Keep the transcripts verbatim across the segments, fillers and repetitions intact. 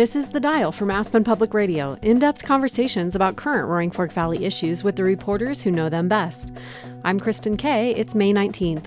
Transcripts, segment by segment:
This is The Dial from Aspen Public Radio, in-depth conversations about current Roaring Fork Valley issues with the reporters who know them best. I'm Kristen Kay. It's May nineteenth.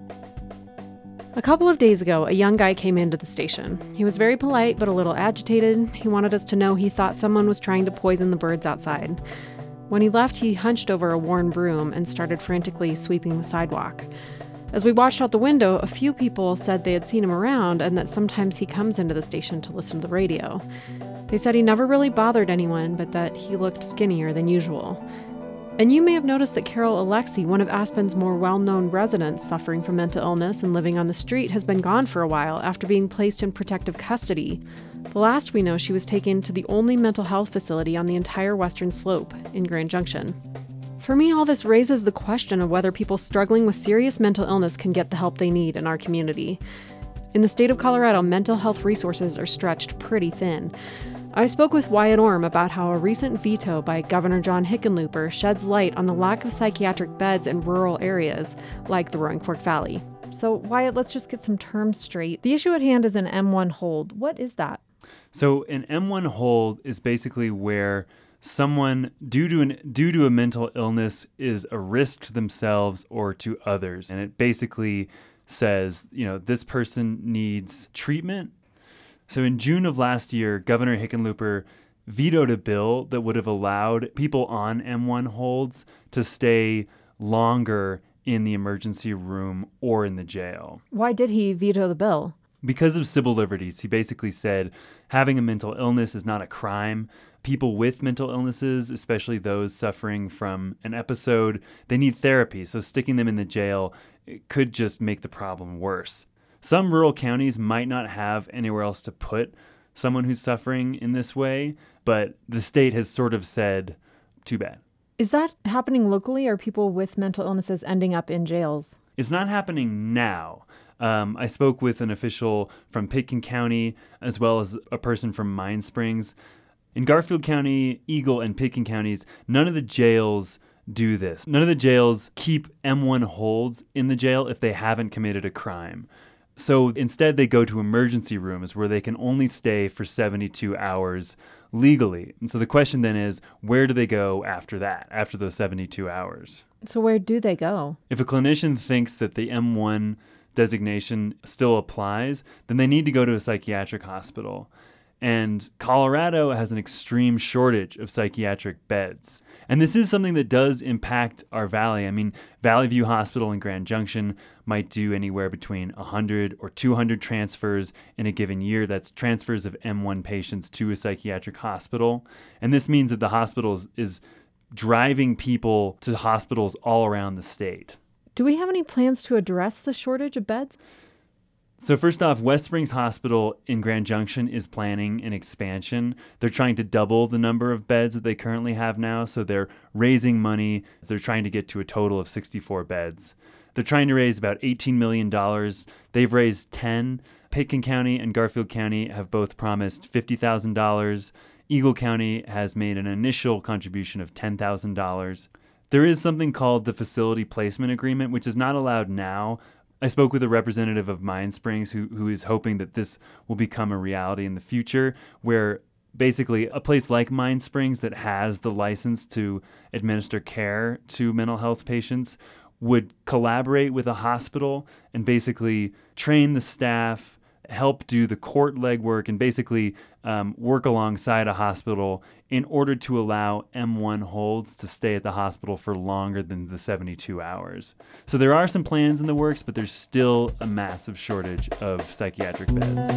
A couple of days ago, a young guy came into the station. He was very polite but a little agitated. He wanted us to know he thought someone was trying to poison the birds outside. When he left, he hunched over a worn broom and started frantically sweeping the sidewalk. As we watched out the window, a few people said they had seen him around and that sometimes he comes into the station to listen to the radio. They said he never really bothered anyone, but that he looked skinnier than usual. And you may have noticed that Carol Alexi, one of Aspen's more well-known residents suffering from mental illness and living on the street, has been gone for a while after being placed in protective custody. The last we know, she was taken to the only mental health facility on the entire western slope in Grand Junction. For me, all this raises the question of whether people struggling with serious mental illness can get the help they need in our community. In the state of Colorado, mental health resources are stretched pretty thin. I spoke with Wyatt Orm about how a recent veto by Governor John Hickenlooper sheds light on the lack of psychiatric beds in rural areas like the Roaring Fork Valley. So, Wyatt, let's just get some terms straight. The issue at hand is an M one hold. What is that? So an M one hold is basically where someone, due to an due to a mental illness, is a risk to themselves or to others. And it basically says, you know, this person needs treatment. So in June of last year, Governor Hickenlooper vetoed a bill that would have allowed people on M one holds to stay longer in the emergency room or in the jail. Why did he veto the bill? Because of civil liberties. He basically said having a mental illness is not a crime. People with mental illnesses, especially those suffering from an episode, they need therapy. So sticking them in the jail it could just make the problem worse. Some rural counties might not have anywhere else to put someone who's suffering in this way, but the state has sort of said, too bad. Is that happening locally? Are people with mental illnesses ending up in jails? It's not happening now. Um, I spoke with an official from Pitkin County as well as a person from Mine Springs. In Garfield County, Eagle, and Pitkin counties, none of the jails do this. None of the jails keep M one holds in the jail if they haven't committed a crime. So instead, they go to emergency rooms where they can only stay for seventy-two hours legally. And so the question then is, where do they go after that, after those seventy-two hours? So where do they go? If a clinician thinks that the M one designation still applies, then they need to go to a psychiatric hospital. And Colorado has an extreme shortage of psychiatric beds. And this is something that does impact our valley. I mean, Valley View Hospital in Grand Junction might do anywhere between one hundred or two hundred transfers in a given year. That's transfers of M one patients to a psychiatric hospital. And this means that the hospital is driving people to hospitals all around the state. Do we have any plans to address the shortage of beds? So first off, West Springs Hospital in Grand Junction is planning an expansion. They're trying to double the number of beds that they currently have now. So they're raising money. They're trying to get to a total of sixty-four beds. They're trying to raise about eighteen million dollars. They've raised ten. Pitkin County and Garfield County have both promised fifty thousand dollars. Eagle County has made an initial contribution of ten thousand dollars. There is something called the Facility Placement Agreement, which is not allowed now. I spoke with a representative of Mine Springs who, who is hoping that this will become a reality in the future, where basically a place like Mine Springs that has the license to administer care to mental health patients would collaborate with a hospital and basically train the staff, help do the court legwork, and basically um, work alongside a hospital in order to allow M one holds to stay at the hospital for longer than the seventy-two hours. So there are some plans in the works, but there's still a massive shortage of psychiatric beds.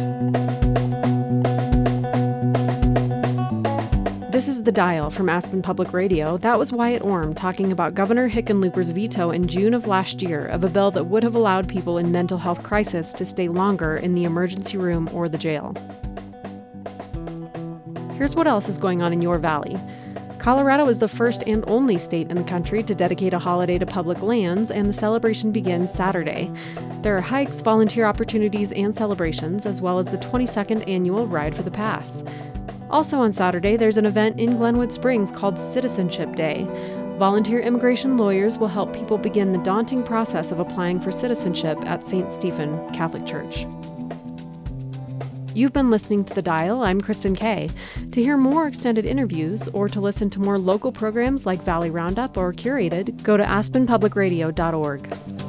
This is The Dial from Aspen Public Radio. That was Wyatt Orm talking about Governor Hickenlooper's veto in June of last year of a bill that would have allowed people in mental health crisis to stay longer in the emergency room or the jail. Here's what else is going on in your valley. Colorado is the first and only state in the country to dedicate a holiday to public lands, and the celebration begins Saturday. There are hikes, volunteer opportunities, and celebrations, as well as the twenty-second annual Ride for the Pass. Also on Saturday, there's an event in Glenwood Springs called Citizenship Day. Volunteer immigration lawyers will help people begin the daunting process of applying for citizenship at Saint Stephen Catholic Church. You've been listening to The Dial. I'm Kristen Kay. To hear more extended interviews or to listen to more local programs like Valley Roundup or Curated, go to aspen public radio dot org.